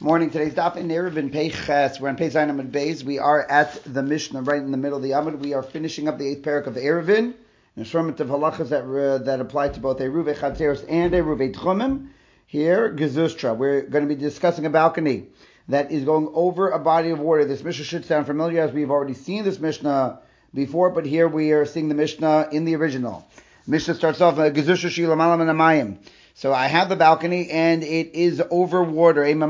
Morning. Today's daf in Eruvin Peiches. We're on Pei Zayin Amud Beis. We are at the Mishnah right in the middle of the Amud. We are finishing up the 8th parak of Eruvin. Informative halachas that apply to both Eruvei Chatzeros and Eruvei Tchumim. Here, Gezustra. We're going to be discussing a balcony that is going over a body of water. This Mishnah should sound familiar as we've already seen this Mishnah before, but here we are seeing the Mishnah in the original. Mishnah starts off, Gezustra Shi Lamalam and Amayim. So I have the balcony and it is over water. So you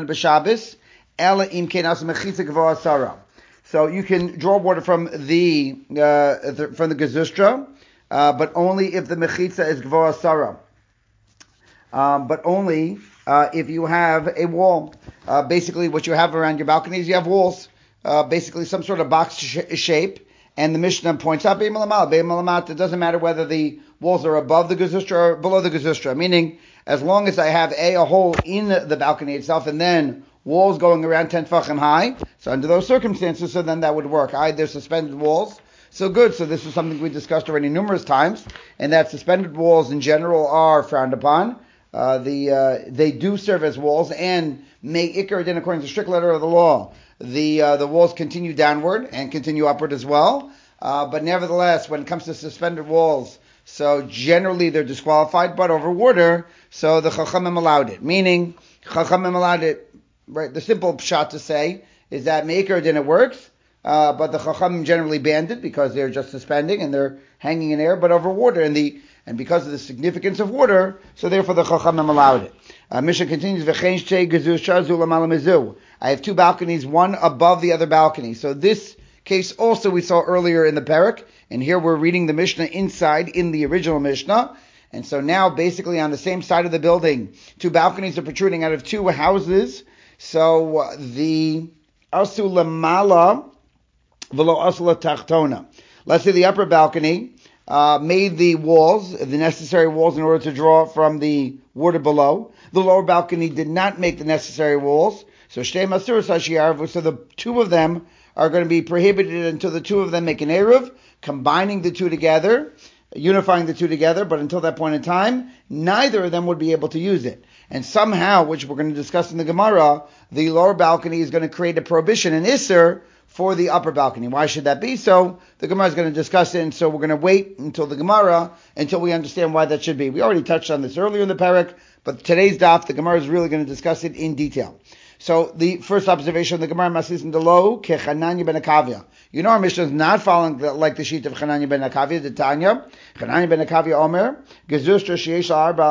can draw water from the gezustra, but only if the mechitza is gvoa sara. But only if you have a wall. Basically, what you have around your balcony is you have walls. Basically, some sort of box shape. And the Mishnah points out, it doesn't matter whether the walls are above the gezustra or below the gezustra, meaning as long as I have a hole in the balcony itself and then walls going around 10 tefachim high, so under those circumstances, so then that would work. There's suspended walls, so good. So this is something we discussed already numerous times, and that suspended walls in general are frowned upon. They do serve as walls, and may ikar din according to the strict letter of the law. The walls continue downward and continue upward as well. But nevertheless, when it comes to suspended walls, so generally they're disqualified, but over water, so the Chachamim allowed it. Meaning, Chachamim allowed it, right? The simple pshat to say is that Meikar didn't works, but the Chachamim generally banned it because they're just suspending and they're hanging in air, but over water. And because of the significance of water, so therefore the Chachamim allowed it. Mishnah continues, I have two balconies, one above the other balcony. So this case also we saw earlier in the parak, and here we're reading the Mishnah inside in the original Mishnah. And so now basically on the same side of the building, two balconies are protruding out of two houses. So the asu lamala v'lo asu tachtona. Let's say the upper balcony made the walls, the necessary walls in order to draw from the water below. The lower balcony did not make the necessary walls. So shtei masur sashiyarvu. So the two of them are going to be prohibited until the two of them make an eruv, combining the two together, unifying the two together. But until that point in time, neither of them would be able to use it. And somehow, which we're going to discuss in the Gemara, the lower balcony is going to create a prohibition, an isser, for the upper balcony. Why should that be? So the Gemara is going to discuss it, and so we're going to wait until the Gemara, until we understand why that should be. We already touched on this earlier in the parak, but today's daf, the Gemara is really going to discuss it in detail. So the first observation of the Gemara, Masis in the low, Kechananya ben Akavia. You know our Mishnah is not following like the sheet of Chananya ben Akavia, the Tanya. Chananya ben Akavia Omer, Gezustra sheyesh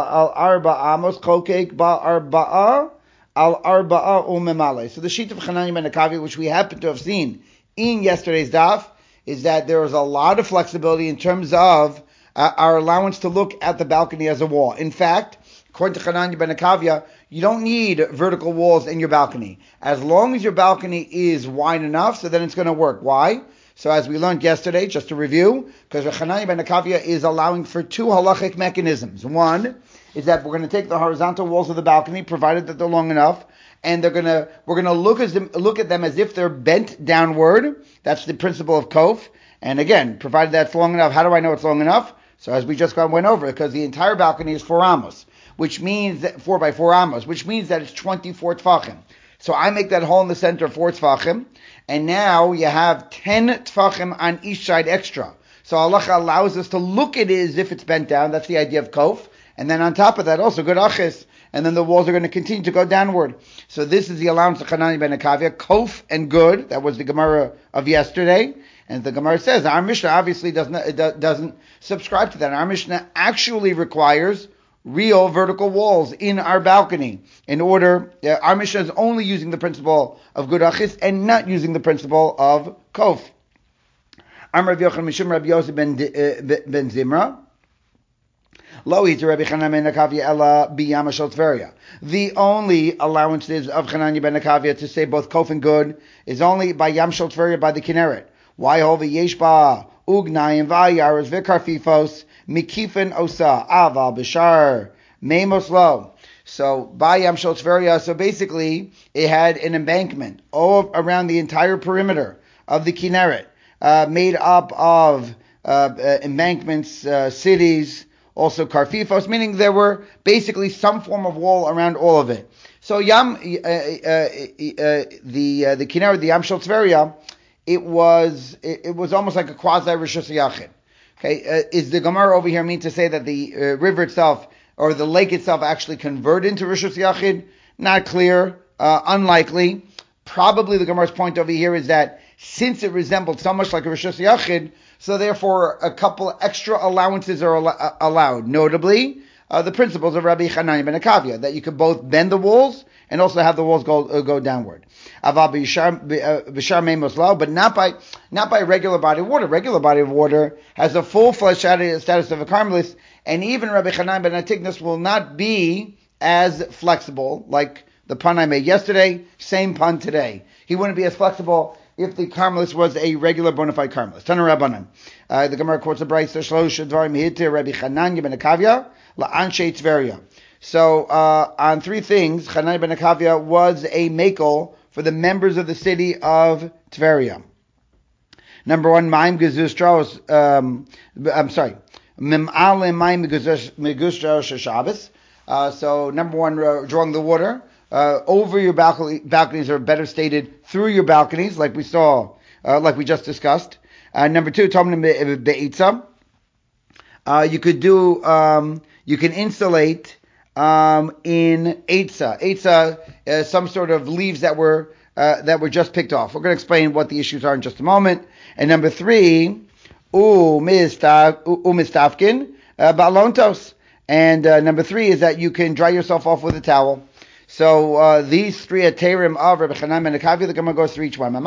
al arba amos, kokek ba arba'a, al arba'a umemale. So the sheet of Chananya ben Akavia, which we happen to have seen in yesterday's daf, is that there is a lot of flexibility in terms of our allowance to look at the balcony as a wall. In fact, according to Chananya ben Akavia, you don't need vertical walls in your balcony. As long as your balcony is wide enough, so then it's going to work. Why? So as we learned yesterday, just to review, because Chananya ben Akavia is allowing for two halachic mechanisms. One is that we're going to take the horizontal walls of the balcony, provided that they're long enough, and we're going to look at them as if they're bent downward. That's the principle of kof. And again, provided that's long enough, how do I know it's long enough? So as we just went over, because the entire balcony is 4 amos, which means that 4 by 4 amos, which means that it's 24 tfachim. So I make that hole in the center 4 tfachim, and now you have 10 tfachim on each side extra. So Allah allows us to look at it as if it's bent down. That's the idea of kof. And then on top of that, also good achis. And then the walls are going to continue to go downward. So this is the allowance of Chananya ben Akavia, kof and good. That was the Gemara of yesterday. And the Gemara says, our Mishnah obviously doesn't subscribe to that. Our Mishnah actually requires real vertical walls in our balcony. Our Mishnah is only using the principle of good achis and not using the principle of kof. Amar Rav Yochanan Mishum Rabbi Yosef ben Zimra. The only allowances of Chananya ben Akavia to say both kof and good is only by Yam Shel Tveria, by the Kinneret. Why hove yeshba ugnayim vayaros v'karfifos mikifen osa aval b'shar meimos lo. So by Yam Shel Tveria, so basically it had an embankment all around the entire perimeter of the Kinneret, made up of embankments, cities, also karfifos, meaning there were basically some form of wall around all of it. So the Kinneret, the Yam Shel Tveria, it was almost like a quasi Rishus Yachid. Okay, is the Gemara over here mean to say that the river itself or the lake itself actually converted into Rishus Yachid? Not clear, unlikely. Probably the Gemara's point over here is that since it resembled so much like a Rishus Yachid, so therefore a couple extra allowances are allowed. Notably, the principles of Rabbi Chananya ben Akavia, that you could both bend the walls and also have the walls go downward. But not by regular body of water. Regular body of water has a full-fledged status of a Carmelist, and even Rabbi Chananya ben Antigonus will not be as flexible like the pun I made yesterday, same pun today. He wouldn't be as flexible if the Carmelist was a regular bona fide Carmelist. Tanu Rabbanan. The Gemara quotes a Brayso Shlosh Dvarim Hitir Rabbi Chananya ben Akavia la'anshe Tveria. So on three things, Chananya ben Akavia was a makel for the members of the city of Tveria. Number one, Maim Gezustros. Mim'alim Maim Gezustros Shabbos. So number one, drawing the water over your balconies, or better stated, through your balconies, like we saw, like we just discussed. Number two, Tomnim Be'itza. You can insulate in Eitza, some sort of leaves that were just picked off. We're going to explain what the issues are in just a moment. And number three, Umistafkin Balontos. And number three is that you can dry yourself off with a towel. So these three aterim of Rabbi Chananya ben Akavia, the Gemara goes through each one.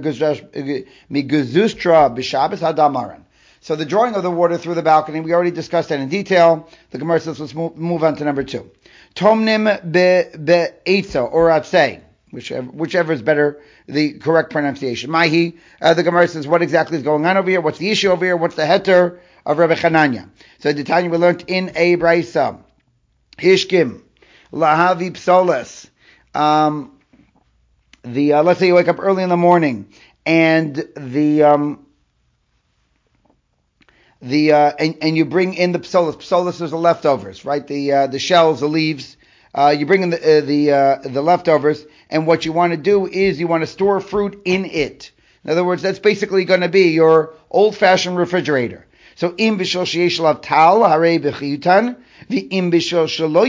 So the drawing of the water through the balcony, we already discussed that in detail. The Gemara says, let's move on to number two. Tomnim be'etza, or atzei, whichever is better, the correct pronunciation. Mahi, the Gemara says, what exactly is going on over here? What's the issue over here? What's the heter of Rabbi Chananya? So the Tanya we learned in a Brayso, Hishkim, Lahavi Psoles. Let's say you wake up early in the morning and and you bring in the psolas. Psolas is the leftovers, right? The shells, the leaves. You bring in the leftovers, and what you want to do is you want to store fruit in it. In other words, that's basically going to be your old-fashioned refrigerator. So im bishol sheyesh lav tal harei b'chiyutan, v'im bishol shelo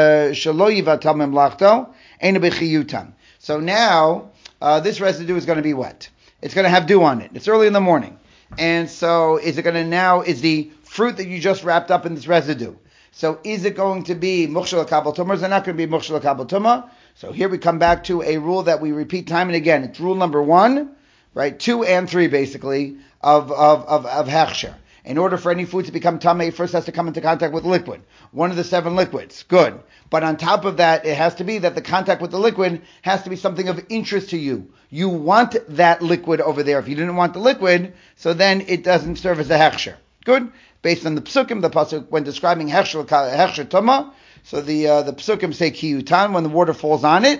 yivatal memlachto ena b'chiyutan. So now this residue is going to be wet. It's going to have dew on it. It's early in the morning. And so is the fruit that you just wrapped up in this residue, so is it going to be mukhshel kabel tumah, or is it not going to be mukhshel kabel tumah? So here we come back to a rule that we repeat time and again. It's rule number 1, right? 2 and 3 basically of hechsher. In order for any food to become tameh, it first has to come into contact with liquid. One of the 7 liquids. Good. But on top of that, it has to be that the contact with the liquid has to be something of interest to you. You want that liquid over there. If you didn't want the liquid, so then it doesn't serve as a hechsher. Good? Based on the psukim, the pasuk, when describing hechsher tuma, so the psukim say kiyutan, when the water falls on it.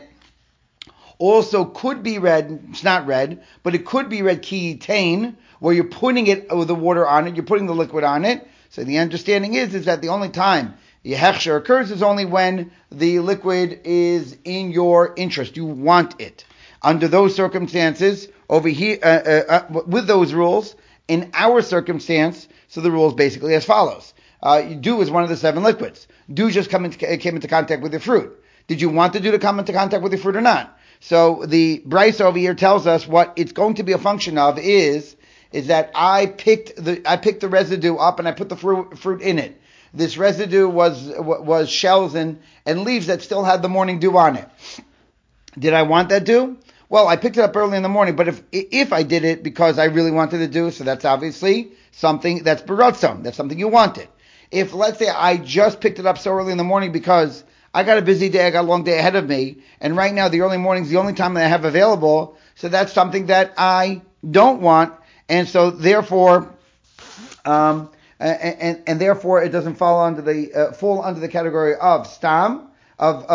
Also could be read, it's not read, but it could be read kiyitain, where you're putting it with the water on it, you're putting the liquid on it. So the understanding is that the only time the hechsher occurs is only when the liquid is in your interest. You want it. Under those circumstances, over here, with those rules, in our circumstance, so the rule is basically as follows. Dew is one of the 7 liquids. Dew just came into contact with the fruit. Did you want the dew to come into contact with the fruit or not? So the Brayso over here tells us what it's going to be a function of is that I picked the residue up and I put the fruit in it. This residue was shells and leaves that still had the morning dew on it. Did I want that dew? Well, I picked it up early in the morning, but if I did it because I really wanted to do, so that's obviously something that's beratzon, that's something you wanted. If, let's say, I just picked it up so early in the morning because I got a busy day, I got a long day ahead of me, and right now the early morning's the only time that I have available, so that's something that I don't want, and so therefore, and therefore it doesn't fall under the category of stam, of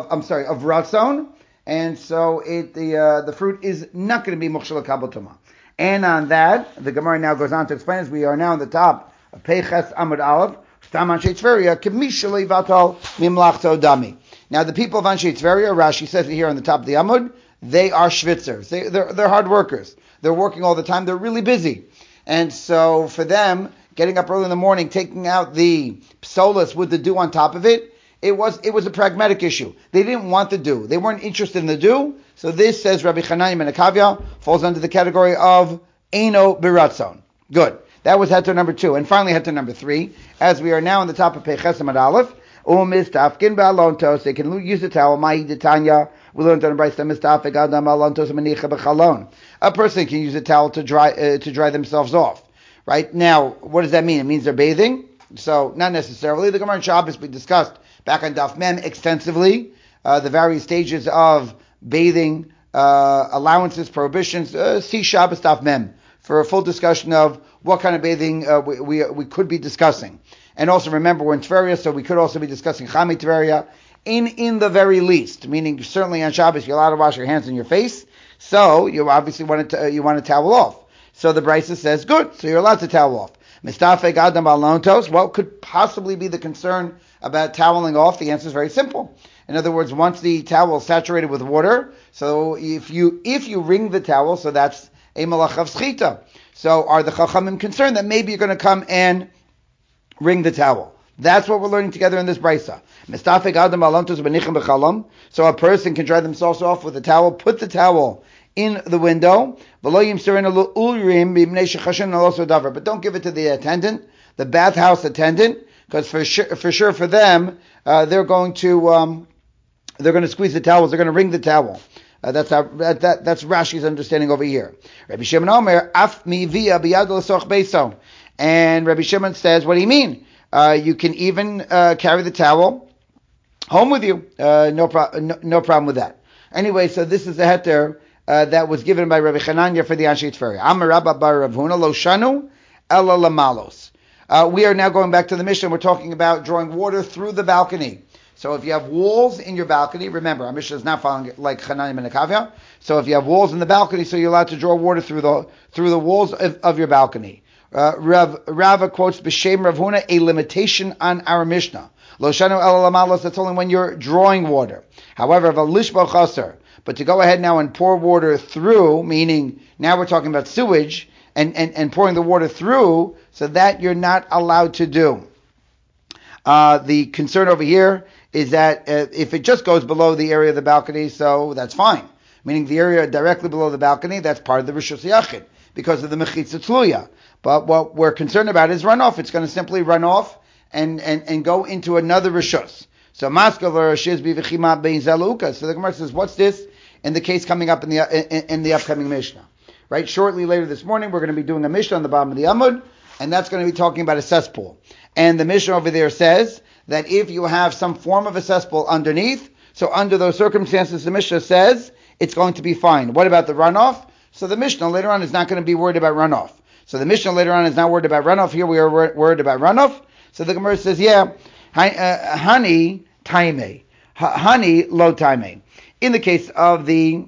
ratzon. And so the fruit is not going to be mukhshel kabel tumah. And on that, the Gemara now goes on to explain, as we are now on the top of Peiches Amud Aleph, Stam Anshe Tveria, Kemishali Vatal Mimlachto Dami. Now the people of Anshe Tveria, Rashi says it here on the top of the Amud, they are Schwitzers. They're hard workers. They're working all the time. They're really busy. And so for them, getting up early in the morning, taking out the psolas with the dew on top of it, it was a pragmatic issue. They didn't want the dew. They weren't interested in the dew. So this, says Rabbi Chananya ben Akavya, falls under the category of Eino Biratzon. Good. That was heter number 2. And finally heter number 3, as we are now on the top of Peiches Amud Aleph, Umistafkin ba'alontos, they can use the towel, Ma'i Detanya, we learned on Brayta Mistafik Adam alontos manicha b'chalon. A person can use a towel to dry themselves off. Right? Now, what does that mean? It means they're bathing? So, not necessarily. The Gemara in Shabbos we discussed back on Daf Mem extensively, the various stages of bathing, allowances, prohibitions. See Shabbos Daf Mem for a full discussion of what kind of bathing we could be discussing. And also remember, we're in Tveria, so we could also be discussing Chami Tveria in the very least, meaning certainly on Shabbos you're allowed to wash your hands and your face, so you obviously want to towel off. So the Brisa says, good, so you're allowed to towel off. Mistafek Adam Alontos, what could possibly be the concern about toweling off? The answer is very simple. In other words, once the towel is saturated with water, so if you wring the towel, so that's a malach of schita. So are the Chachamim concerned that maybe you're going to come and wring the towel? That's what we're learning together in this brisa. Mistafek Adam Alontos b'nichem b'chalam. So a person can dry themselves off with a towel, put the towel in the window, but don't give it to the attendant, the bathhouse attendant, because for sure for them, they're going to squeeze the towels, they're going to wring the towel. That's that's Rashi's understanding over here. Rabbi Shimon Omer, af mi via biyad l'soch beiso. And Rabbi Shimon says, what do you mean? You can even carry the towel home with you. No problem with that. Anyway, so this is the heter that was given by Rabbi Chananya for the Anshe Tveria. Amar Rabba bar Rav Huna lo shanu ela lamalos. We are now going back to the Mishnah. We're talking about drawing water through the balcony. So if you have walls in your balcony, remember, our Mishnah is not following like Chananya ben Akavya. So if you have walls in the balcony, so you're allowed to draw water through the walls of your balcony. Rava quotes B'Shem Rav Huna a limitation on our Mishnah. Lo shanu ela lamalos. That's only when you're drawing water. However, v'lishba chaser. But to go ahead now and pour water through, meaning now we're talking about sewage and pouring the water through, so that you're not allowed to do. The concern over here is that if it just goes below the area of the balcony, so that's fine. Meaning the area directly below the balcony, that's part of the Rishus Yachid because of the Mechitza Tluya. But what we're concerned about is runoff. It's going to simply run off and go into another Rishus. So Maskavar Shizbi V'chima Bein Zaluka. So the Gemara says, what's this in the case coming up in the upcoming Mishnah? Right? Shortly later this morning, we're going to be doing a Mishnah on the bottom of the Amud, and that's going to be talking about a cesspool. And the Mishnah over there says that if you have some form of a cesspool underneath, so under those circumstances, the Mishnah says it's going to be fine. What about the runoff? So the Mishnah later on is not going to be worried about runoff. So the Mishnah later on is not worried about runoff. Here we are worried about runoff. So the Gemara says, honey taime, honey lo taime. In the case of the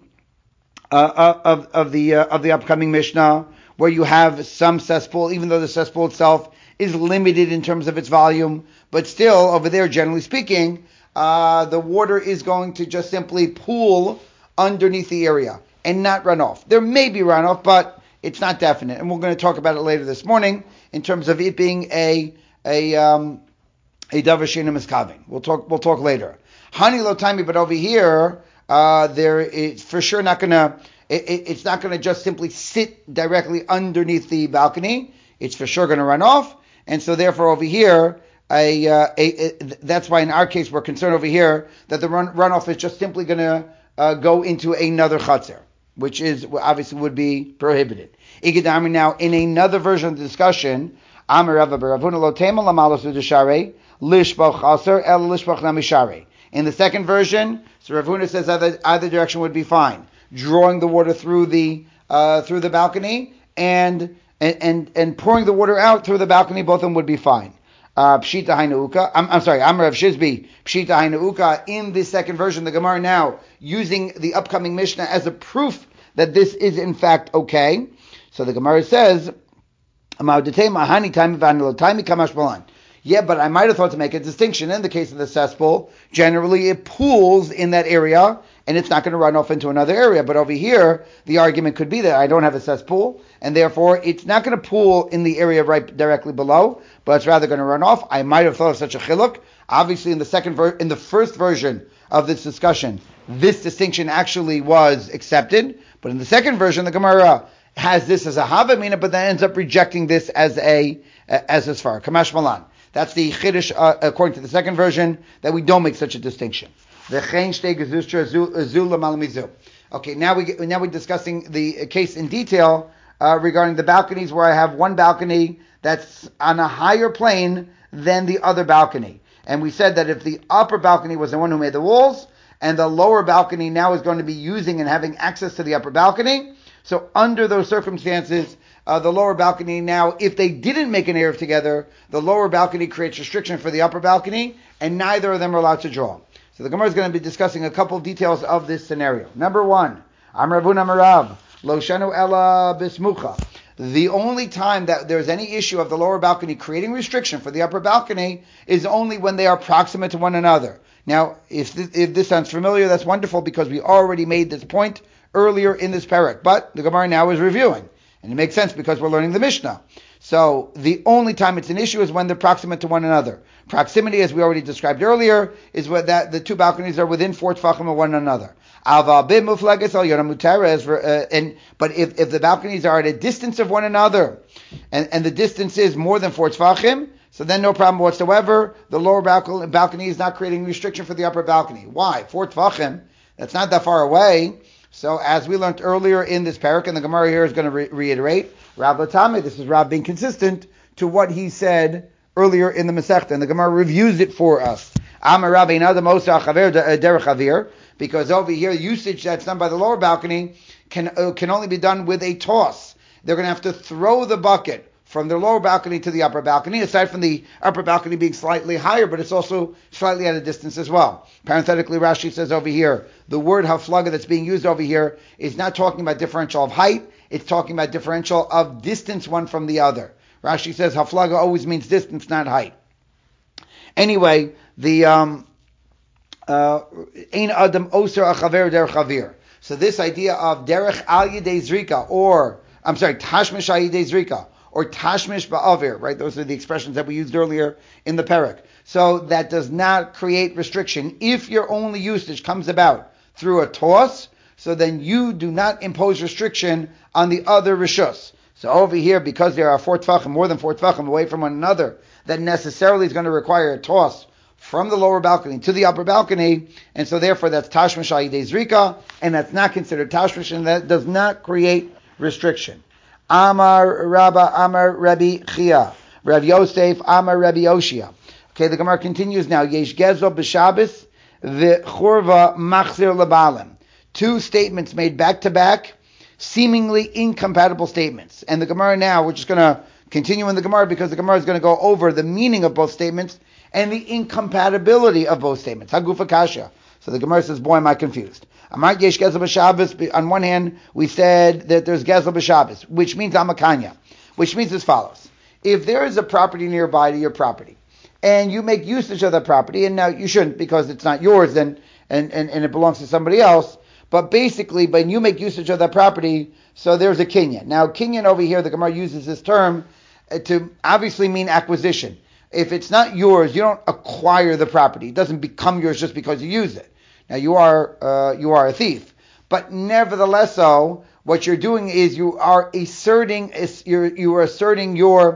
upcoming Mishnah, where you have some cesspool, even though the cesspool itself is limited in terms of its volume, but still over there, generally speaking, the water is going to just simply pool underneath the area and not run off. There may be runoff, but it's not definite, and we're going to talk about it later this morning in terms of it being a davar she'eino miskavin. We'll talk later. Hani lo taimi, but over here, it's for sure not going to. It's not going to just simply sit directly underneath the balcony. It's for sure going to run off, and so therefore over here, that's why in our case we're concerned over here that the runoff is just simply going to go into another chutzner, which is obviously would be prohibited. Igedami now in another version of the discussion, Amar Rava Baravuna lo tema lamalos udeshare lishbach chaser el lishbach namishare. In the second version, so Rav Huna says either direction would be fine. Drawing the water through the balcony and pouring the water out through the balcony, both of them would be fine. Pshita Hainauka. I'm sorry, Amar Rav Shizbi, Pshita Hainauka. In the second version, the Gemara now using the upcoming Mishnah as a proof that this is in fact okay. So the Gemara says, Yeah, but I might have thought to make a distinction. In the case of the cesspool, generally it pools in that area, and it's not going to run off into another area. But over here, the argument could be that I don't have a cesspool, and therefore it's not going to pool in the area right directly below, but it's rather going to run off. I might have thought of such a chiluk. Obviously, in the first version of this discussion, this distinction actually was accepted, but in the second version, the Gemara has this as a havamina, but then ends up rejecting this as a svar. Kamash malan. That's the chiddush according to the second version, that we don't make such a distinction. Okay, now we're discussing the case in detail regarding the balconies, where I have one balcony that's on a higher plane than the other balcony. And we said that if the upper balcony was the one who made the walls, and the lower balcony now is going to be using and having access to the upper balcony, so under those circumstances, the lower balcony now, if they didn't make an Erev together, the lower balcony creates restriction for the upper balcony, and neither of them are allowed to draw. So the Gemara is going to be discussing a couple of details of this scenario. Number one, Amravun Amarav, Lo Shenu Ella Bismucha. The only time that there's any issue of the lower balcony creating restriction for the upper balcony is only when they are proximate to one another. Now, if this sounds familiar, that's wonderful, because we already made this point earlier in this parak, but the Gemara now is reviewing. And it makes sense because we're learning the Mishnah. So the only time it's an issue is when they're proximate to one another. Proximity, as we already described earlier, is where that the two balconies are within 4 tefachim of one another. But if the balconies are at a distance of one another, and the distance is more than 4 tefachim, so then no problem whatsoever. The lower balcony is not creating restriction for the upper balcony. Why? 4 tefachim, that's not that far away. So as we learned earlier in this parak, and the Gemara here is going to reiterate, Rav Latame, this is Rav being consistent to what he said earlier in the Masechta, and the Gemara reviews it for us. Because over here, usage that's done by the lower balcony can only be done with a toss. They're going to have to throw the bucket from the lower balcony to the upper balcony, aside from the upper balcony being slightly higher, but it's also slightly at a distance as well. Parenthetically, Rashi says over here, the word haflaga that's being used over here is not talking about differential of height, it's talking about differential of distance one from the other. Rashi says haflaga always means distance, not height. Anyway, the ein adam oser achaver der chavir. So this idea of derech al yedei zrika, tashmish al yedei zrika, or tashmish ba'avir, right? Those are the expressions that we used earlier in the parak. So that does not create restriction. If your only usage comes about through a toss, so then you do not impose restriction on the other rishus. So over here, because there are 4 tefachim, more than 4 tefachim away from one another, that necessarily is going to require a toss from the lower balcony to the upper balcony, and so therefore that's tashmish al yedei zrika, and that's not considered tashmish, and that does not create restriction. Amar Rabba, Amar Rabbi Chia, Rav Yosef, Amar Rabbi Yoshia. Okay, the Gemara continues now. Yesh gezo b'Shabbos v'churva machzir lebalim. 2 statements made back to back, seemingly incompatible statements. And the Gemara now, we're just going to continue in the Gemara because the Gemara is going to go over the meaning of both statements and the incompatibility of both statements. Hagufa kasha. So the Gemara says, boy, am I confused. On one hand, we said that there's gezel b'Shabbos, which means amakanya, which means as follows. If there is a property nearby to your property, and you make usage of that property, and now you shouldn't because it's not yours and it belongs to somebody else, but basically, when you make usage of that property, so there's a kinyan. Now, kinyan over here, the Gemara uses this term to obviously mean acquisition. If it's not yours, you don't acquire the property. It doesn't become yours just because you use it. Now you are a thief, but nevertheless, so what you're doing is you are asserting your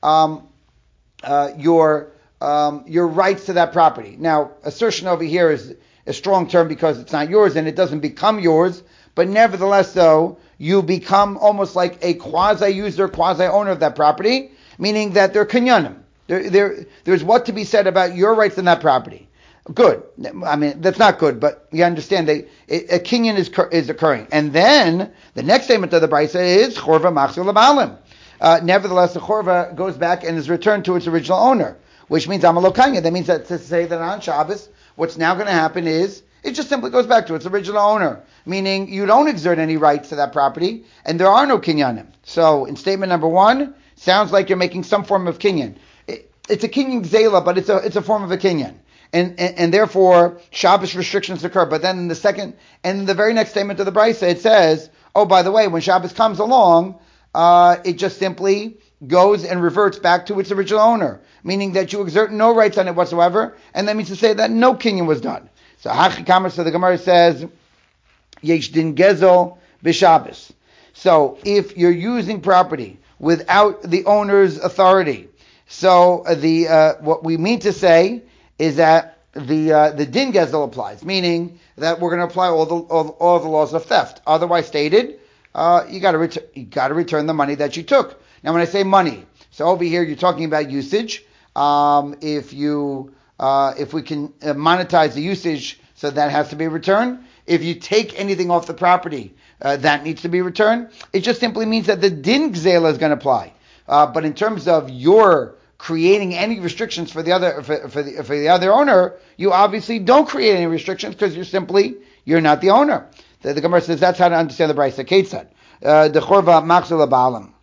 rights to that property. Now, assertion over here is a strong term because it's not yours and it doesn't become yours, but nevertheless, though, you become almost like a quasi-user, quasi-owner of that property, meaning that they're kinyanim. There's what to be said about your rights in that property. Good. I mean, that's not good, but you understand a kinyan is occurring. And then the next statement of the Brisa is chorva machzir lebalim. Nevertheless, the chorva goes back and is returned to its original owner, which means amalokanya. That means that to say that on Shabbos, what's now going to happen is it just simply goes back to its original owner, meaning you don't exert any rights to that property, and there are no kinyanim. So in statement number 1, sounds like you're making some form of kinyan. it's a kinyan gzela, but it's a form of a kinyan. And therefore Shabbos restrictions occur. But then in the very next statement of the Brisa, it says, oh, by the way, when Shabbos comes along, it just simply goes and reverts back to its original owner, meaning that you exert no rights on it whatsoever, and that means to say that no kinyan was done. So the Gemara says, Yesh din gezel b'Shabbos. So if you're using property without the owner's authority, so what we mean to say is that the din gezel applies, meaning that we're going to apply all the laws of theft. Otherwise stated, you got to return the money that you took. Now, when I say money, so over here you're talking about usage. If we can monetize the usage, so that has to be returned. If you take anything off the property, that needs to be returned. It just simply means that the din gzela is going to apply. But in terms of your creating any restrictions for the other owner, you obviously don't create any restrictions because you're not the owner. The Gemara says that's how to understand the Brisa. Ketzad the chorva machzor ba'alam.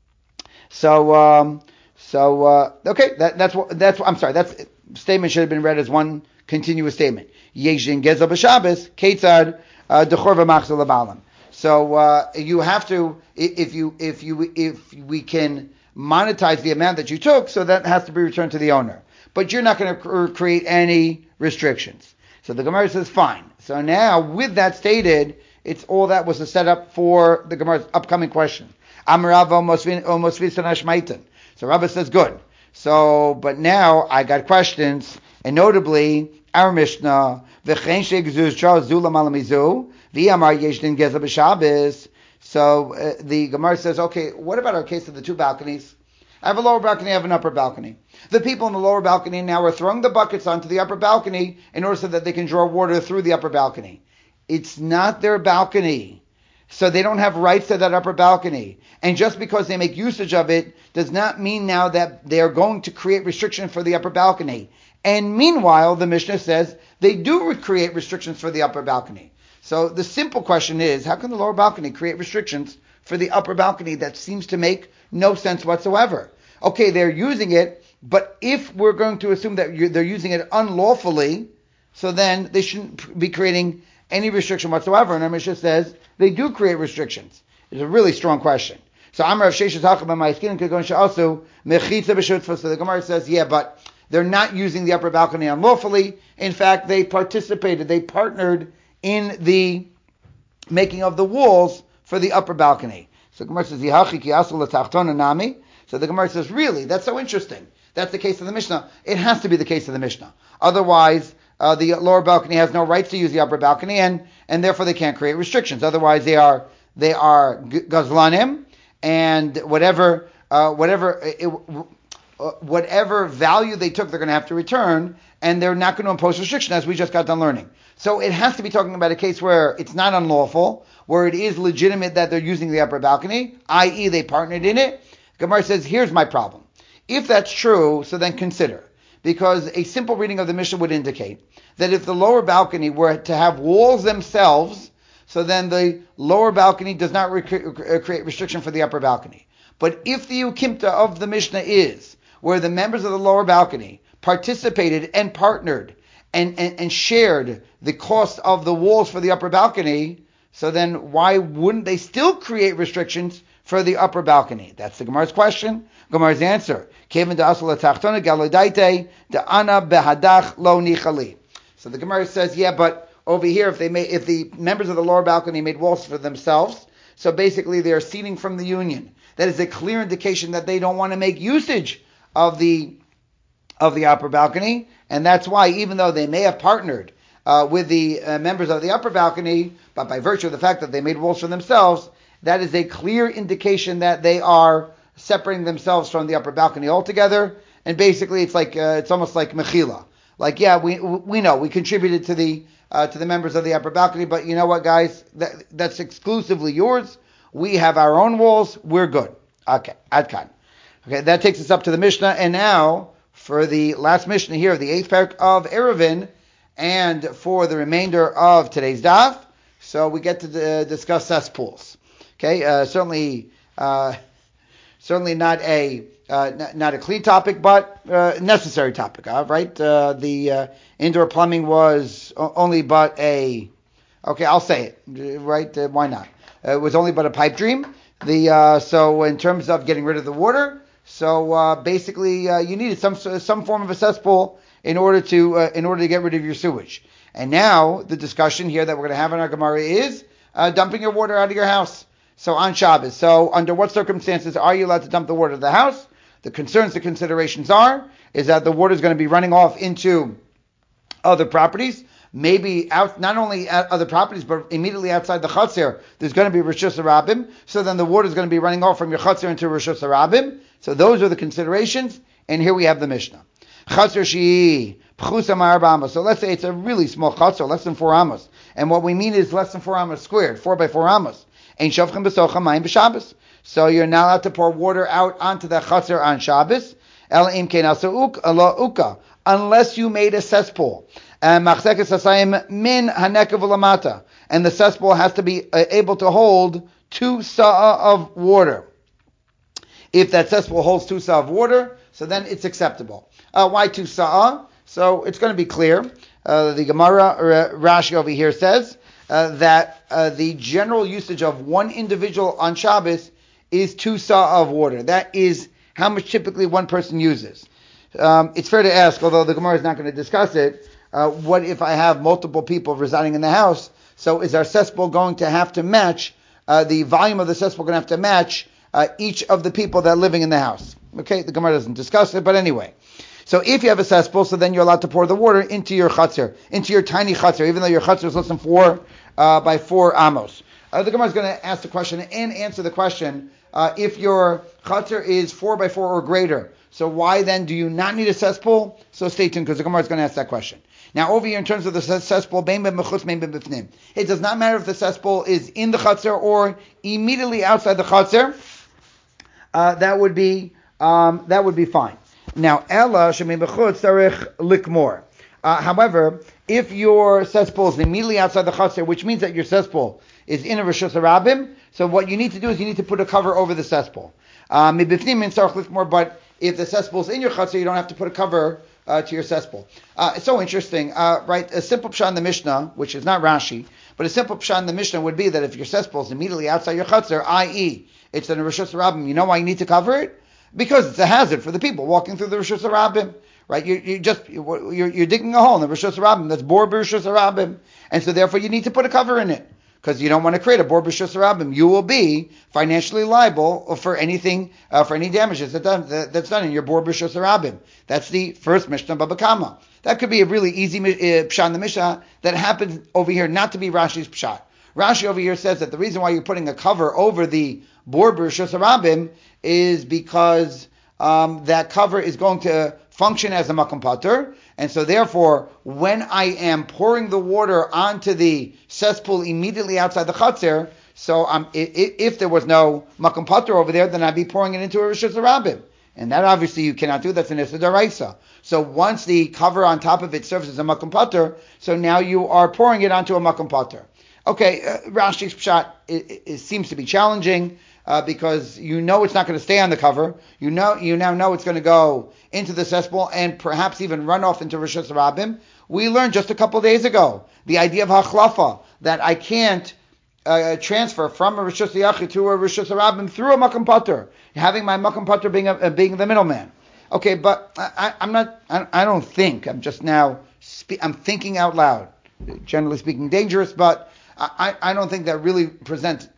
Okay, that's I'm sorry. That statement should have been read as one continuous statement. Yejin gezel b'Shabbos ketzad dechorva machzor ba'alam. So you have to, if we can monetize the amount that you took, so that has to be returned to the owner. But you're not going to create any restrictions. So the Gemara says fine. So now with that stated, it's all that was a setup for the Gemara's upcoming question. Amarav almost visanashmaitan. So Rabbi says good. So, but now I got questions, and notably our Mishnah v'chein she'gzuz zula malamizu v'amar yesh din gezel b'Shabbos. So the Gemara says, okay, what about our case of the two balconies? I have a lower balcony, I have an upper balcony. The people in the lower balcony now are throwing the buckets onto the upper balcony in order so that they can draw water through the upper balcony. It's not their balcony, so they don't have rights to that upper balcony. And just because they make usage of it does not mean now that they are going to create restriction for the upper balcony. And meanwhile, the Mishnah says they do create restrictions for the upper balcony. So the simple question is, how can the lower balcony create restrictions for the upper balcony? That seems to make no sense whatsoever. Okay, they're using it, but if we're going to assume that they're using it unlawfully, so then they shouldn't be creating any restriction whatsoever. And our Mishnah says they do create restrictions. It's a really strong question. So Amar of Sheshes Hakam my skin could go also mechitza b'shutfa. So the Gemara says, yeah, but they're not using the upper balcony unlawfully. In fact, they partnered in the making of the walls for the upper balcony. So the Gemara says, Yihachi ki asul l'tachtona nami. So the Gemara says, really, that's so interesting. That's the case of the Mishnah. It has to be the case of the Mishnah. Otherwise, the lower balcony has no rights to use the upper balcony, and therefore they can't create restrictions. Otherwise, they are gazlanim, and whatever value they took, they're going to have to return, and they're not going to impose restriction, as we just got done learning. So it has to be talking about a case where it's not unlawful, where it is legitimate that they're using the upper balcony, i.e. they partnered in it. Gemara says, here's my problem. If that's true, so then consider. Because a simple reading of the Mishnah would indicate that if the lower balcony were to have walls themselves, so then the lower balcony does not create restriction for the upper balcony. But if the ukimta of the Mishnah is where the members of the lower balcony participated and partnered and shared the cost of the walls for the upper balcony, so then why wouldn't they still create restrictions for the upper balcony? That's the Gemara's question. Gemara's answer. So the Gemara says, yeah, but over here, if the members of the lower balcony made walls for themselves, so basically they are ceding from the union. That is a clear indication that they don't want to make usage of the upper balcony, and that's why, even though they may have partnered with the members of the upper balcony, but by virtue of the fact that they made walls for themselves, that is a clear indication that they are separating themselves from the upper balcony altogether. And basically, it's almost like mechila. Like, yeah, we know we contributed to the members of the upper balcony, but you know what, guys, that's exclusively yours. We have our own walls. We're good. Okay, adkan. Okay, that takes us up to the Mishnah, and now for the last Mishnah here, the 8th parak of Eruvin, and for the remainder of today's daf, so we get to discuss cesspools. Okay, certainly certainly not a clean topic, but necessary topic. Right? The indoor plumbing was only but a. Okay, I'll say it. Right? Why not? It was only but a pipe dream. So in terms of getting rid of the water, basically you needed some form of a cesspool in order to get rid of your sewage. And now the discussion here that we're going to have in our Gemara is dumping your water out of your house. So on Shabbos. So under what circumstances are you allowed to dump the water to the house? The considerations is that the water is going to be running off into other properties. Maybe out, not only at other properties, but immediately outside the Chatzir, there's going to be Rishus Harabim. So then the water is going to be running off from your Chatzir into Rishus Harabim. So those are the considerations. And here we have the Mishnah. Chatzir Shi'i, Pchusa Ma'arbama. So let's say it's a really small Chatzir, less than 4 amos. And what we mean is less than 4 amos squared, 4 by 4 amos. Ein Shavchem B'socha Mayim B'Shabbos. So you're not allowed to pour water out onto the Chatzir on Shabbos. El Im Kein Asa'uk, Allah Uka. Unless you made a cesspool. And the cesspool has to be able to hold 2 sa'ah of water. If that cesspool holds 2 sa'ah of water, so then it's acceptable. Why 2 sa'ah? So it's going to be clear. The Gemara, Rashi over here says that the general usage of one individual on Shabbos is 2 sa'ah of water. That is how much typically one person uses. It's fair to ask, although the Gemara is not going to discuss it, what if I have multiple people residing in the house? So is our cesspool going to have to match, the volume of the cesspool going to have to match each of the people that are living in the house? Okay, the Gemara doesn't discuss it, but anyway. So if you have a cesspool, so then you're allowed to pour the water into your chatzir, into your tiny chatzir, even though your chatzir is less than 4 by 4 amos. The Gemara is going to ask the question and answer the question, if your chatzir is 4 by 4 or greater, so why then do you not need a cesspool? So stay tuned because the Gemara is going to ask that question. Now over here in terms of the cesspool, it does not matter if the cesspool is in the chatzir or immediately outside the chatzir. That would be fine. Now ella shemei b'chutz tzarich likmor. However, if your cesspool is immediately outside the chatzir, which means that your cesspool is in a Rishus Harabim, so what you need to do is you need to put a cover over the cesspool. But if the cesspool is in your chatzir, you don't have to put a cover to your cesspool. It's so interesting, right? A simple pshat in the Mishnah, which is not Rashi, but a simple pshat in the Mishnah would be that if your cesspool is immediately outside your chatzir, i.e., it's in a Rishus Harabim, you know why you need to cover it? Because it's a hazard for the people walking through the Rishus Harabim, right? You're digging a hole in the Rishus Harabim. That's bor b'Rishus Harabim, and so therefore you need to put a cover in it because you don't want to create a bor b'Rishus Harabim. You will be financially liable for anything, for any damages that's done in your bor b'Rishus Harabim. That's the first Mishnah Baba Kama. That could be a really easy pshat in the Mishnah that happens over here not to be Rashi's pshat. Rashi over here says that the reason why you're putting a cover over the bor b'Rishus Harabim is because that cover is going to function as a makom pater, and so therefore, when I am pouring the water onto the cesspool immediately outside the chatzir, so if there was no makom pater over there, then I'd be pouring it into a Rishus Harabim, and that obviously you cannot do. That's an issa d'oraisa. So once the cover on top of it serves as a makom pater, so now you are pouring it onto a makom pater. Okay, Rashi's pshat it seems to be challenging. Because you know it's not going to stay on the cover. You now know it's going to go into the cesspool and perhaps even run off into Rishus Harabim. We learned just a couple days ago the idea of hachlafa, that I can't transfer from a Rishus Yachid to a Rishus Harabim through a makom pater, having my makom pater being the middleman. Okay, but I don't think. I'm just now. I'm thinking out loud. Generally speaking, dangerous, but I don't think that really presents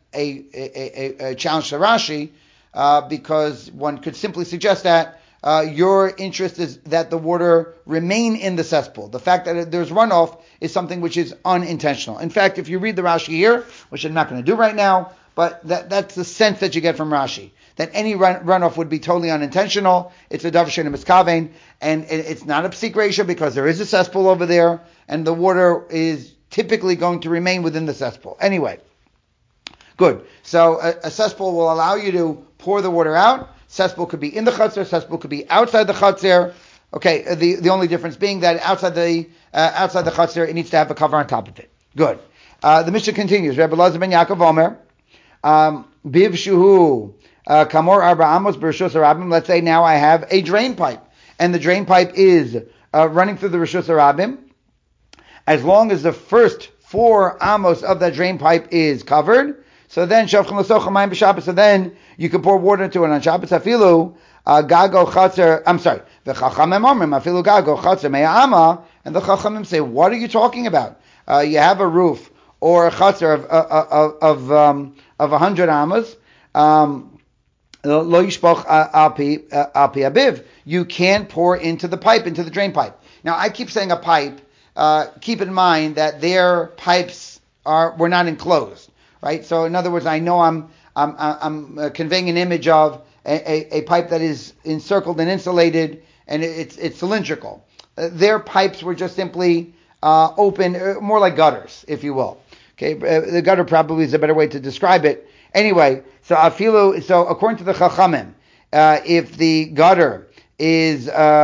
a challenge to Rashi, because one could simply suggest that your interest is that the water remain in the cesspool. The fact that there's runoff is something which is unintentional. In fact, if you read the Rashi here, which I'm not going to do right now, but that's the sense that you get from Rashi, that any runoff would be totally unintentional. It's a davar she'eino miskaven, and it's not a psik ratio because there is a cesspool over there, and the water is typically going to remain within the cesspool. Anyway. Good. So a cesspool will allow you to pour the water out. Cesspool could be in the chatzir. Cesspool could be outside the chatzir. Okay. The only difference being that outside the chatzir, it needs to have a cover on top of it. Good. The Mishnah continues. Rabbi Elazar ben Yaakov Omer, biv shuhu Kamor arba amos b'rishus harabim. Let's say now I have a drain pipe, and the drain pipe is running through the rishus harabim. As long as the first 4 amos of that drain pipe is covered, so then shavchan l'socha mayim b'Shabbos. So then you can pour water into it on Shabbos. Afilu gago chatzer. I'm sorry. The chachamim omrim afilu gago chatzer me'ama. And the chachamim say, what are you talking about? You have a roof or a chatzer of 100 amas. Lo yishpoch alpi abiv. You can't pour into the pipe, into the drain pipe. Now I keep saying a pipe. Keep in mind that their pipes were not enclosed, right? So in other words, I know I'm conveying an image of a pipe that is encircled and insulated, and it's cylindrical. Their pipes were just simply open, more like gutters, if you will. Okay, the gutter probably is a better way to describe it. Anyway, so according to the Chachamim, if the gutter is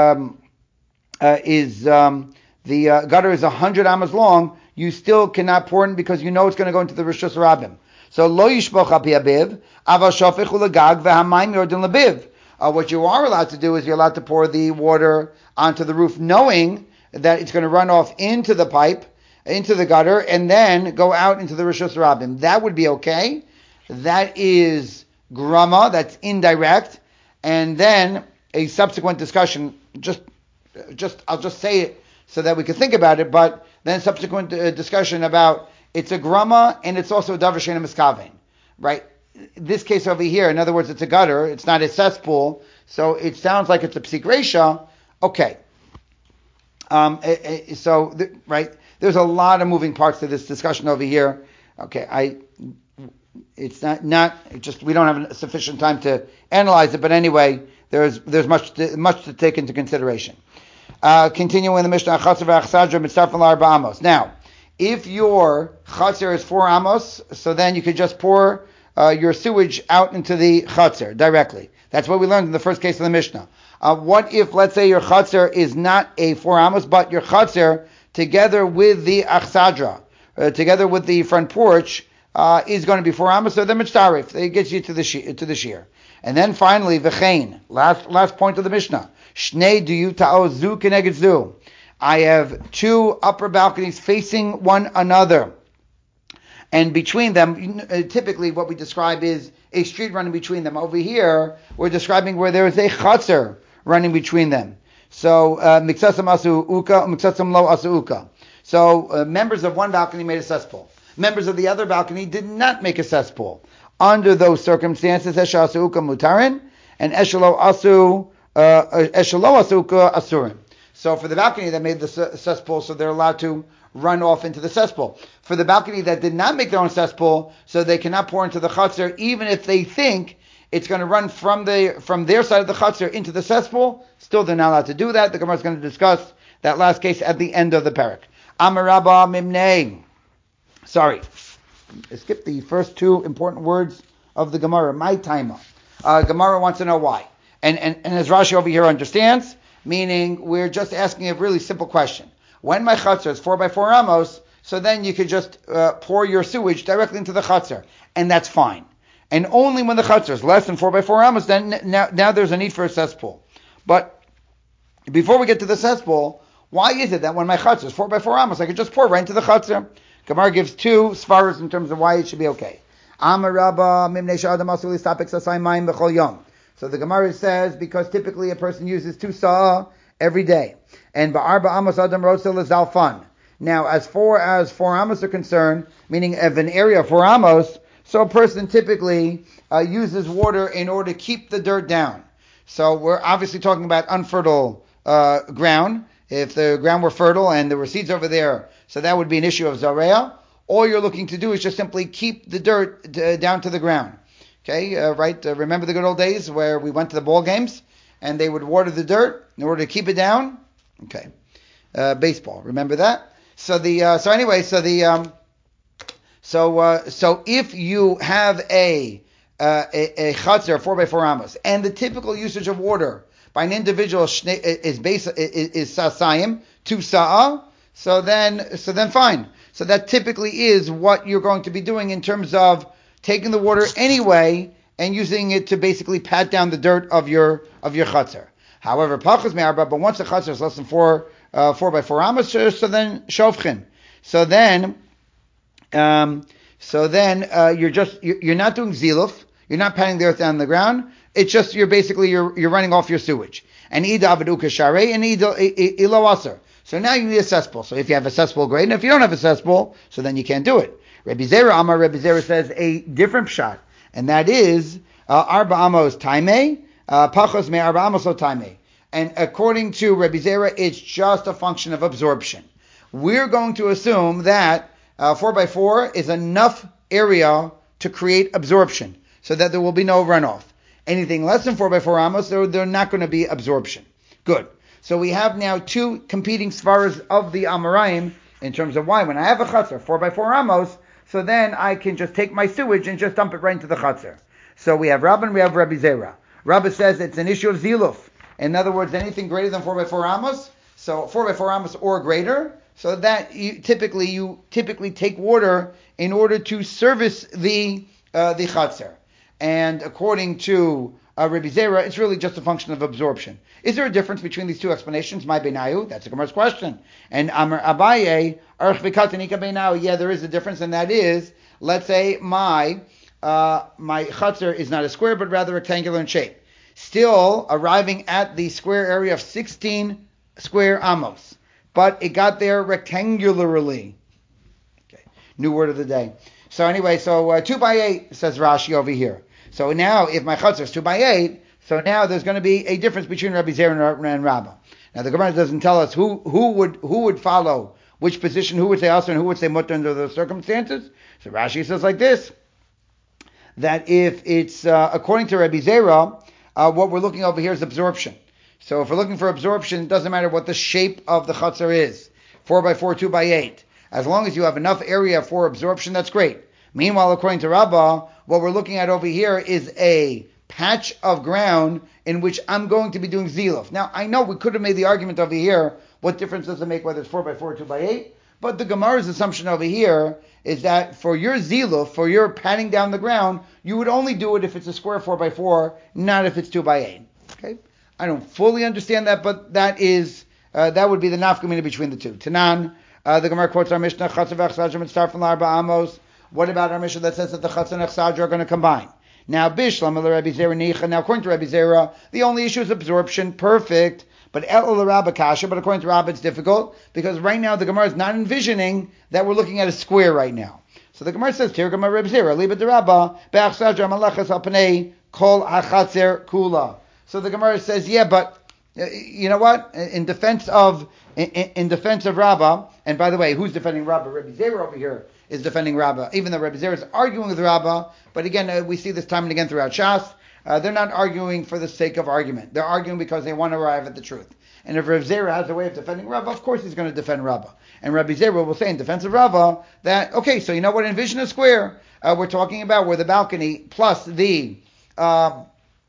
the gutter is 100 amas long, you still cannot pour in because you know it's going to go into the Rishus Harabim. So lo yishpoch al pi abiv, aval shofech hu legag v'hamayim yordin lebiv. What you are allowed to do is you're allowed to pour the water onto the roof, knowing that it's going to run off into the pipe, into the gutter, and then go out into the Rishus Harabim. That would be okay. That is grama, that's indirect, and then a subsequent discussion. I'll just say it so that we can think about it, but then subsequent discussion about it's a grama and it's also a davar she'eino miskaven, right? This case over here, in other words, it's a gutter, it's not a cesspool, so it sounds like it's a psik reisha. Okay. Right, there's a lot of moving parts to this discussion over here. Okay, it's not just we don't have sufficient time to analyze it, but anyway, there's much to take into consideration. Continuing the Mishnah, Chatzar v'Achsadra mitzarfen l'arba amos. Now, if your chatzar is 4 amos, so then you could just pour your sewage out into the chatzar directly. That's what we learned in the first case of the Mishnah. What if, let's say, your chatzar is not a 4 amos, but your chatzar, together with the achsadra, together with the front porch, is going to be 4 amos, so then mitzaref. It gets you to the shear. And then finally, v'chein, last point of the Mishnah. Shnei duyu ta'ozu keneged zu. I have 2 upper balconies facing one another. And between them, typically what we describe is a street running between them. Over here, we're describing where there is a chatzar running between them. So, miksasam asu uka, miksasam lo asu uka. So, members of one balcony made a cesspool. Members of the other balcony did not make a cesspool. Under those circumstances, esha asu uka mutarin, and eshelo asu uka asurim. So for the balcony that made the cesspool, so they're allowed to run off into the cesspool. For the balcony that did not make their own cesspool, so they cannot pour into the chutzner, even if they think it's going to run from their side of the chutzner into the cesspool, still they're not allowed to do that. The Gemara is going to discuss that last case at the end of the parak. Amarabba mimnei. Sorry, I skipped the first 2 important words of the Gemara. My timer. Gemara wants to know why. And as Rashi over here understands, meaning we're just asking a really simple question. When my chutzner is 4 by 4 amos, so then you could just pour your sewage directly into the chutzner, and that's fine. And only when the chutzner is less than 4 by 4 amos, then now there's a need for a cesspool. But before we get to the cesspool, why is it that when my chutzner is 4 by 4 amos, I could just pour right into the chutzner? Gemara gives 2 svaras in terms of why it should be okay. Amar Rabba mimnei she'adam asu listapek sasai mayim b'chol yom. So the Gemara says because typically a person uses 2 sa'ah every day. And ba'arba amos adam rotzel zalfan. Now, as far as 4 amos are concerned, meaning of an area of 4 amos, so a person typically uses water in order to keep the dirt down. So we're obviously talking about unfertile ground. If the ground were fertile and there were seeds over there, so that would be an issue of zareah. All you're looking to do is just simply keep the dirt down to the ground. Okay, right? Remember the good old days where we went to the ball games and they would water the dirt in order to keep it down? Okay. Baseball, remember that? So if you have a chatzar 4 by 4 amos, and the typical usage of water by an individual is sasayim, 2 sa'ah, so then fine. So that typically is what you're going to be doing in terms of taking the water anyway and using it to basically pat down the dirt of your chutzner. However, pachas me'arba, but once the chutzner is less than 4 by 4 amos, so then shovchin. So then you're not doing ziluf. You're not patting the earth down on the ground. It's just you're running off your sewage. And ida avaduka share and ida ilawasar. So now you need a cesspool. So if you have a cesspool, great. And if you don't have a cesspool, so then you can't do it. Rabbi Zera says a different pshat, and that is arba amos taime, pachos me arba amos lo taime. And according to Rabbi Zera, it's just a function of absorption. We're going to assume that 4 by 4 is enough area to create absorption, so that there will be no runoff. Anything less than 4 by 4 amos, they're not going to be absorption. Good. So we have now two competing svaras of the Amoraim in terms of why. When I have a chutzner, 4 by 4 amos, so then I can just take my sewage and just dump it right into the chutzner. So we have Rabban and we have Rabbi Zera. Rabbi says it's an issue of ziluf. In other words, anything greater than 4 by 4 amos, so 4 by 4 amos or greater, so that you typically take water in order to service the chutzner. And according to Rabbi Zera, it's really just a function of absorption. Is there a difference between these two explanations? My benayu, that's a Gemara's question. And Amar Abaye, Arch v'katanika benayu, yeah, there is a difference, and that is, let's say my chutzner is not a square, but rather rectangular in shape. Still arriving at the square area of 16 square amos, but it got there rectangularly. Okay, new word of the day. So anyway, 2 by 8 says Rashi over here. So now, if my chutzner is 2 by 8, so now there's going to be a difference between Rabbi Zera and Rabbah. Now the Gemara doesn't tell us who would follow which position, who would say also and who would say mutter under those circumstances. So Rashi says like this, that if it's according to Rabbi Zera, what we're looking over here is absorption. So if we're looking for absorption, it doesn't matter what the shape of the chutzner is, 4 by 4, 2 by 8. As long as you have enough area for absorption, that's great. Meanwhile, according to Rabbah, what we're looking at over here is a patch of ground in which I'm going to be doing ziluf. Now, I know we could have made the argument over here, what difference does it make whether it's 4 by 4 or 2 by 8? But the Gemara's assumption over here is that for your ziluf, for your patting down the ground, you would only do it if it's a square 4 by 4, not if it's 2 by 8. Okay? I don't fully understand that, but that would be the nafkamina between the two. Tanan, the Gemara quotes our Mishnah, Chatzav v'Chsajim and start from Arba Amos. What about our Mishnah that says that the Chatzar and Chsajra are going to combine? Now, Bishlam Rabbi Zera Nicha. Now, according to Rabbi Zera, the only issue is absorption. Perfect. But El Rabba Kasha. But according to Rabba, it's difficult because right now the Gemara is not envisioning that we're looking at a square right now. So the Gemara says, Tirgama Rabbi Zera, Liba de Rabba, Be'achsajra Malachas Alpanei Kol Achatzer Kula. So the Gemara says, yeah, but you know what? In defense of Rabba, and by the way, who's defending Rabba? Rabbi Zera over here is defending Rabba, even though Rabbi Zera is arguing with Rabba. But again, we see this time and again throughout Shas. They're not arguing for the sake of argument. They're arguing because they want to arrive at the truth. And if Rabbi Zera has a way of defending Rabba, of course he's going to defend Rabba. And Rabbi Zera will say in defense of Rabba that, okay, so you know what? Envision a square. We're talking about where the balcony plus the balance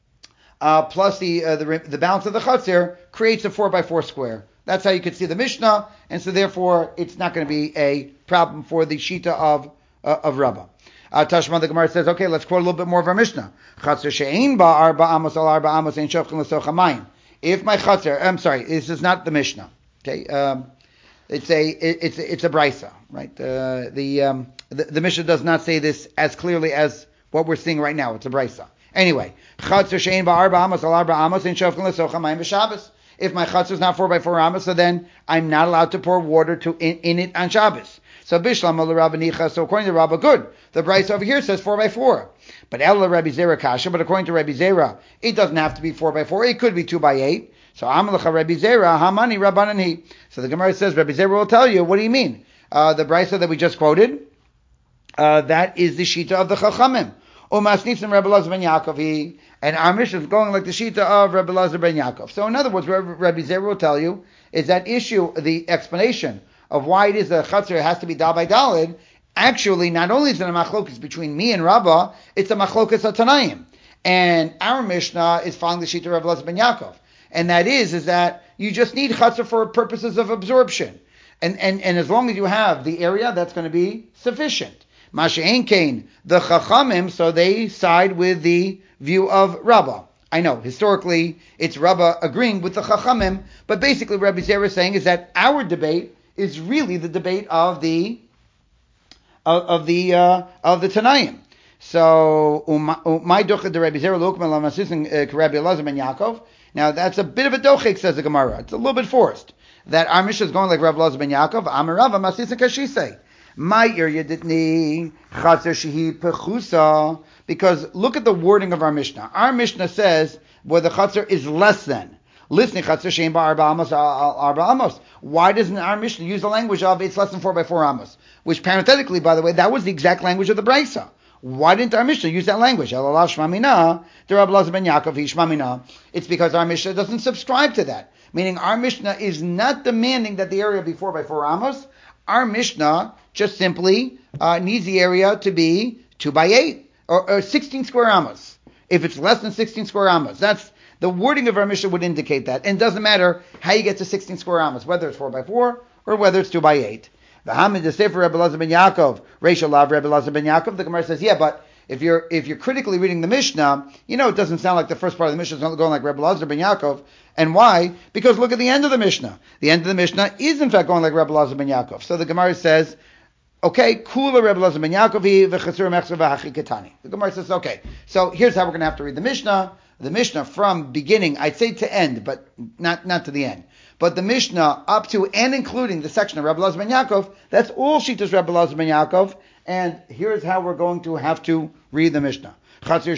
of the chutzner creates a 4 by 4 square. That's how you could see the Mishnah, and so therefore it's not going to be a problem for the Shita of Rabbah. Tashma, the Gemara says, okay, let's quote a little bit more of our Mishnah. Chatzar she'ein ba arba amos al arba amos ein shofchin l'soch hamayim. If my chatzar, I'm sorry, this is not the Mishnah. Okay, it's a brisa, right? The Mishnah does not say this as clearly as what we're seeing right now. It's a brisa. Anyway, chatzar she'ein ba arba amos al arba amos ein shofchin l'soch hamayim b'Shabbos. If my chutzner is not 4 by 4 amos, so then I'm not allowed to pour water in it on Shabbos. So Bishlam el Rabba Nicha. So according to Rabba, good. The Bryce over here says 4 by 4. But El Rabbi Zera Kasha. But according to Rabbi Zera, it doesn't have to be 4 by 4. It could be 2 by 8. So Amalecha Rabbi Zera Hamani Rabbanani. So the Gemara says Rabbi Zera will tell you. What do you mean? The Bryce that we just quoted. That is the Shita of the Chachamim. Umasnitzim Rabbi Lazar ben Yaakov. And our Mishnah is going like the Shita of Rabbi Lazar ben Yaakov. So in other words, what Rabbi Zera will tell you is that issue, the explanation of why it is that Chatzar has to be Dal by Dalid, actually not only is it a machlokas between me and Rabbah, it's a machlokas Tanayim. And our Mishnah is following the Shita of Rabbi Lazar ben Yaakov. And that is that you just need Chatzar for purposes of absorption. And as long as you have the area, that's going to be sufficient. Masha'en Kain, the Chachamim, so they side with the view of Rabbah. I know, historically, it's Rabbah agreeing with the Chachamim, but basically Rabbi Zera is saying is that our debate is really the debate of the Tanaim. So, my dochad de Rabbi Zera lokman lamasisin Rabbi Elazar ben Yaakov. Now, that's a bit of a dochik, says the Gemara. It's a little bit forced. That our Mishnah is going like Rabbi Elazar ben Yaakov. Amarava masisin kashisei. My area ditni chaser shehi pechusa. Because look at the wording of our Mishnah. Our Mishnah says where the chaser is less than. Listening chaser shein ba arba amos. Why doesn't our Mishnah use the language of it's less than 4 by 4 amos? Which parenthetically, by the way, that was the exact language of the Brisa. Why didn't our Mishnah use that language? It's because our Mishnah doesn't subscribe to that. Meaning our Mishnah is not demanding that the area be 4 by 4 amos. Our Mishnah just simply needs the area to be 2 by 8 or 16 square amos. If it's less than 16 square amos, that's the wording of our Mishnah would indicate that. And it doesn't matter how you get to 16 square amos, whether it's 4 by 4 or whether it's 2 by 8. The Hamid the Sefer Rebbe Elazar ben Yaakov, Reishal Lav Rebbe Elazar ben Yaakov. The Gemara says, yeah, but if you're critically reading the Mishnah, it doesn't sound like the first part of the Mishnah is going like Rebbe Elazar ben Yaakov. And why? Because look at the end of the Mishnah. The end of the Mishnah is in fact going like Rebbe Elazar ben Yaakov. So the Gemara says, okay, Kula Rebbe Elazar ben Yaakov v'chasur mechzer v'hachi ketani. The Gemara says, okay, so here's how we're going to have to read the Mishnah. The Mishnah from beginning, I'd say to end, but not to the end. But the Mishnah up to and including the section of Rebbe Elazar ben Yaakov, that's all Shitas Rebbe Elazar ben Yaakov. And here's how we're going to have to read the Mishnah. If I have a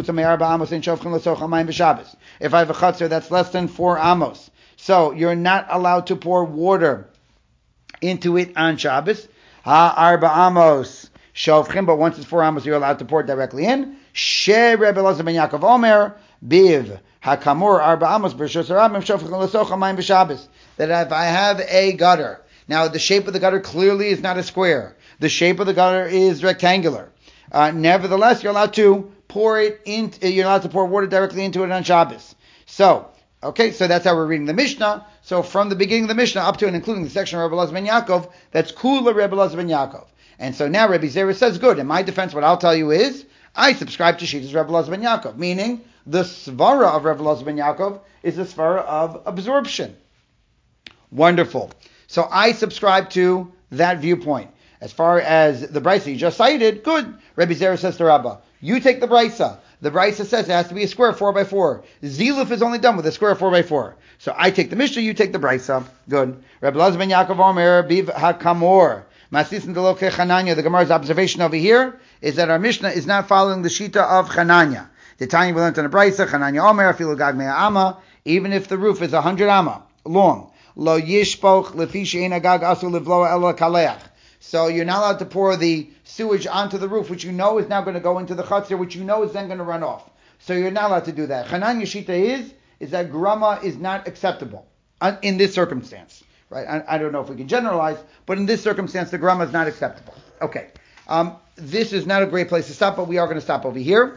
chatzir that's less than 4 amos, so you're not allowed to pour water into it on Shabbos. Arba amos shovchim, but once it's 4 amos, you're allowed to pour it directly in. She Rebbe Elazar ben Yaakov Omer biv hakamur arba amos b'rishos harabim shovchim l'soch hamayim b'Shabbos. That if I have a gutter, now the shape of the gutter clearly is not a square. The shape of the gutter is rectangular. Nevertheless, you're allowed to pour water directly into it on Shabbos. So that's how we're reading the Mishnah. So from the beginning of the Mishnah up to and including the section of Rebbe Elazar ben Yaakov, that's Kula Rebbe Elazar ben Yaakov. And so now Rebbe Zera says, good. In my defense, what I'll tell you is, I subscribe to Shitas Rebbe Elazar ben Yaakov, meaning the svara of Rebbe Elazar ben Yaakov is the svara of absorption. Wonderful. So I subscribe to that viewpoint. As far as the Brisa you just cited, good. Rebbe Zera says to Rabbah, you take the Brisa. The Brisa says it has to be a square 4 by 4. Ziluf is only done with a square 4 by 4. So I take the Mishnah, you take the Brisa. Good. Rebbe Elazar ben Yaakov Omer biv hakamor. Masisin deloke Chananya. The Gemara's observation over here is that our Mishnah is not following the Shita of Chananya. The Tanya we learned in the Brisa, Chananya Omer afilu gag mea ama, even if the roof is 100 ama long. Lo yishpoch lefi she'ein agag asu livloa ela kaleach. So you're not allowed to pour the sewage onto the roof, which you know is now going to go into the chutzner, which you know is then going to run off. So you're not allowed to do that. Chananya Shita is that grama is not acceptable in this circumstance. Right? I don't know if we can generalize, but in this circumstance, the grama is not acceptable. Okay. This is not a great place to stop, but we are going to stop over here.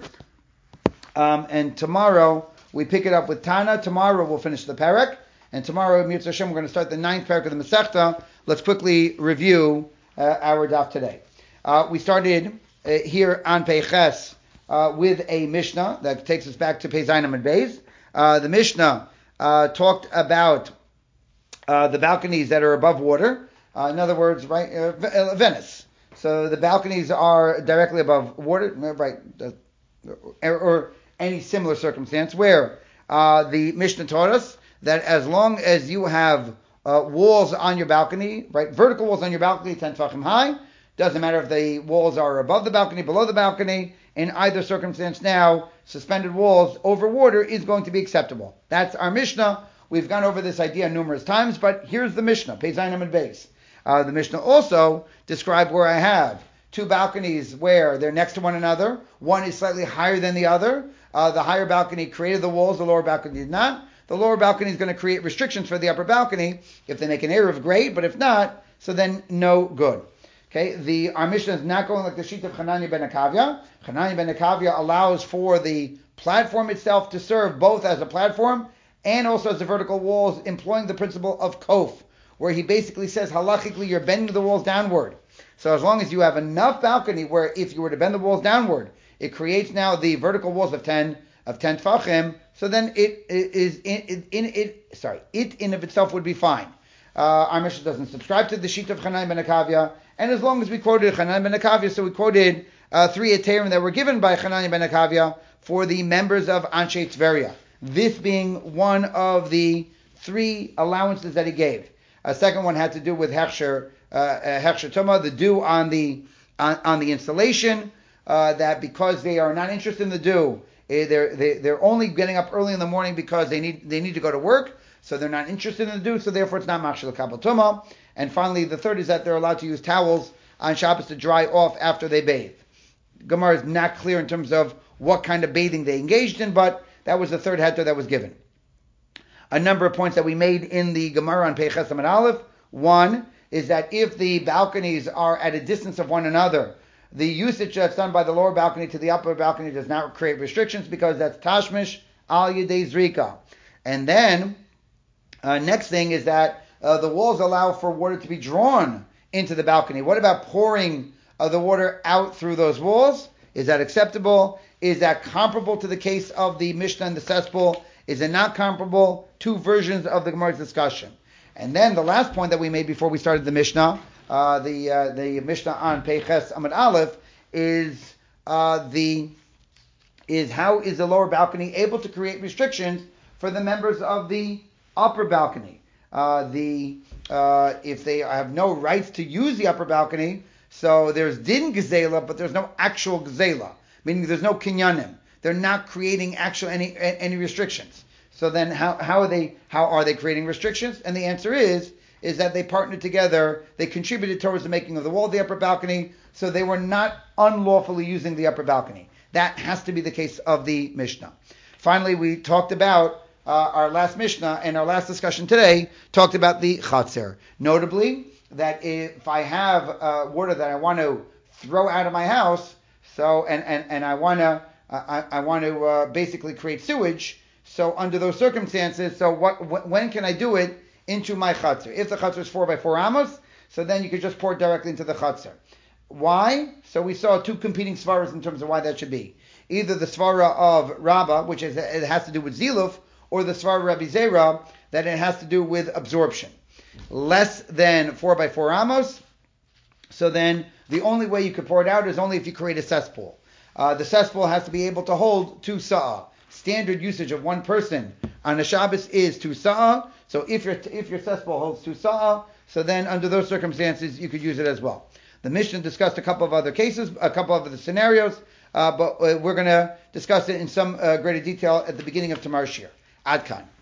And tomorrow, we pick it up with Tana. Tomorrow, we'll finish the parak. And tomorrow, Mitzvah Hashem, we're going to start the 9th parak of the Masechta. Let's quickly review our daf today. We started here on Peiches with a Mishnah that takes us back to Pei Zayin and Beis. The Mishnah talked about the balconies that are above water. In other words, right, Venice. So the balconies are directly above water, right, or any similar circumstance where the Mishnah taught us that as long as you have walls on your balcony, right, vertical walls on your balcony, 10 tefachim high, doesn't matter if the walls are above the balcony, below the balcony, in either circumstance now, suspended walls over water is going to be acceptable. That's our Mishnah. We've gone over this idea numerous times, but here's the Mishnah, Pei Zayin and Beis. The Mishnah also described where I have 2 balconies where they're next to one another. One is slightly higher than the other. The higher balcony created the walls, the lower balcony did not. The lower balcony is going to create restrictions for the upper balcony. If they make an eruv, great, but if not, so then no good. Okay, our Mishnah is not going like the sheet of Chananya ben Akavya. Chananya ben Akavya allows for the platform itself to serve both as a platform and also as the vertical walls, employing the principle of kof, where he basically says halachically you're bending the walls downward. So as long as you have enough balcony where if you were to bend the walls downward, it creates now the vertical walls of 10 tefachim, so then it in of itself would be fine. Our Mishnah doesn't subscribe to the sheet of Chananya ben Akavya, and as long as we quoted Chananya ben Akavya, so we quoted 3 Eterim that were given by Chananya ben Akavya for the members of Anshe Tveria. This being one of the 3 allowances that he gave. A second one had to do with Hechsher Tumah, the dew on the installation, that because they are not interested in the dew, they're only getting up early in the morning because they need to go to work, so they're not interested in the dew, so therefore it's not Machshel Kabel Tumah. And finally, the third is that they're allowed to use towels on Shabbos to dry off after they bathe. Gemara is not clear in terms of what kind of bathing they engaged in, but that was the third heter that was given. A number of points that we made in the Gemara on Peiches Amud Aleph. One is that if the balconies are at a distance of one another, the usage that's done by the lower balcony to the upper balcony does not create restrictions because that's tashmish al yedei zrika. And then, next thing is that the walls allow for water to be drawn into the balcony. What about pouring the water out through those walls? Is that acceptable? Is that comparable to the case of the Mishnah and the cesspool? Is it not comparable? 2 versions of the Gemara's discussion. And then the last point that we made before we started the Mishnah, the Mishnah on Peiches Amud Aleph, is how is the lower balcony able to create restrictions for the members of the upper balcony? If they have no rights to use the upper balcony, so there's din gezela, but there's no actual gezela, meaning there's no kinyanim. They're not creating actual any restrictions. So then how are they creating restrictions? And the answer is that they partnered together, they contributed towards the making of the wall of the upper balcony, so they were not unlawfully using the upper balcony. That has to be the case of the Mishnah. Finally, we talked about our last Mishnah, and our last discussion today talked about the Chatzer. Notably, that if I have water that I want to throw out of my house, so and I want to basically create sewage. So under those circumstances, when can I do it into my Chatzer? If the Chatzer is 4 by 4 amos, so then you could just pour it directly into the Chatzer. Why? So we saw 2 competing svaras in terms of why that should be. Either the svara of Rabbah, which is it has to do with ziluf, or the svara of Rabbi Zera, that it has to do with absorption. Less than 4 by 4 amos, so then the only way you could pour it out is only if you create a cesspool. The cesspool has to be able to hold 2 sa'ah. Standard usage of 1 person on a Shabbos is 2 sa'ah. So if your cesspool holds 2 sa'ah, so then under those circumstances you could use it as well. The Mishnah discussed a couple of other cases, a couple of other scenarios, but we're going to discuss it in some greater detail at the beginning of tomorrow's shiur. Ad kan.